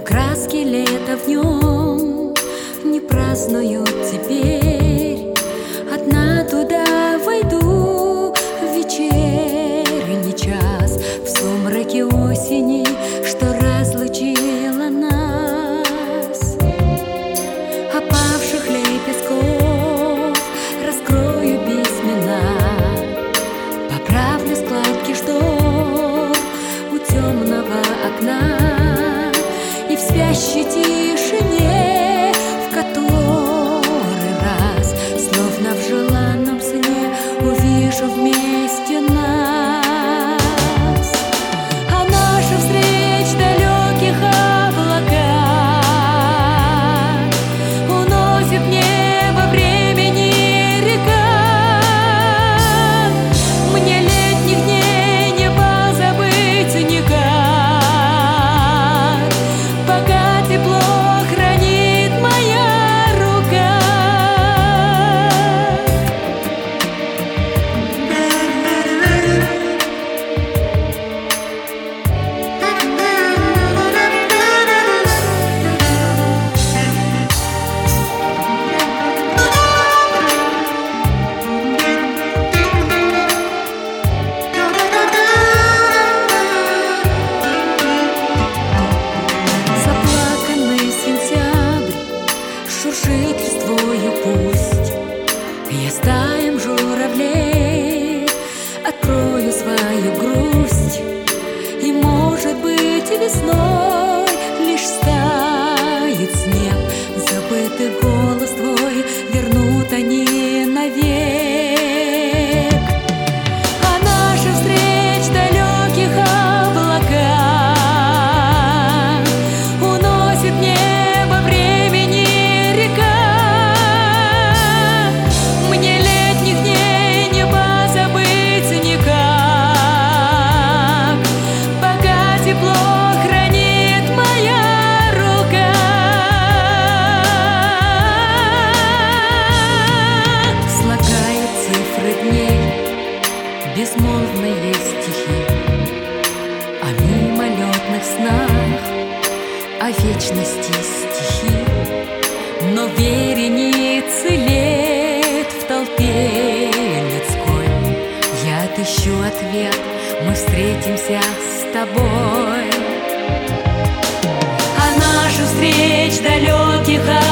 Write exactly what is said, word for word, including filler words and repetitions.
краски лета в нем не празднуют теперь. Одна туда войду в вечерний час, в сумраке осени, что разлучила нас. Опавших лепестков раскрою письмена, поправлю складки штор у темного окна. И в спящей тишине, в который раз, словно в желанном сне, увижу вместе нас. А наша встреч в далеких облаках уносит небо времени река. Мне летних дней не позабыть никак, пока тепло хранит моя рука. Заплаканный сентябрь шуршит листвою, пусть я стаям журавлей открою свою грусть. И, может быть, весной лишь стает снег, забытый голос твой вернут они навек. А наша встреч в далеких облаках уносит небо времени река. Мне летних дней не позабыть никак, пока тепло хранит моя рука. Слагают цифры дней безмолвные стихи о мимолетных снах, о вечности стихи. Но вереницы лет в толпе людской я отыщу ответ, мы встретимся с тобой. А нашу встреч в далеких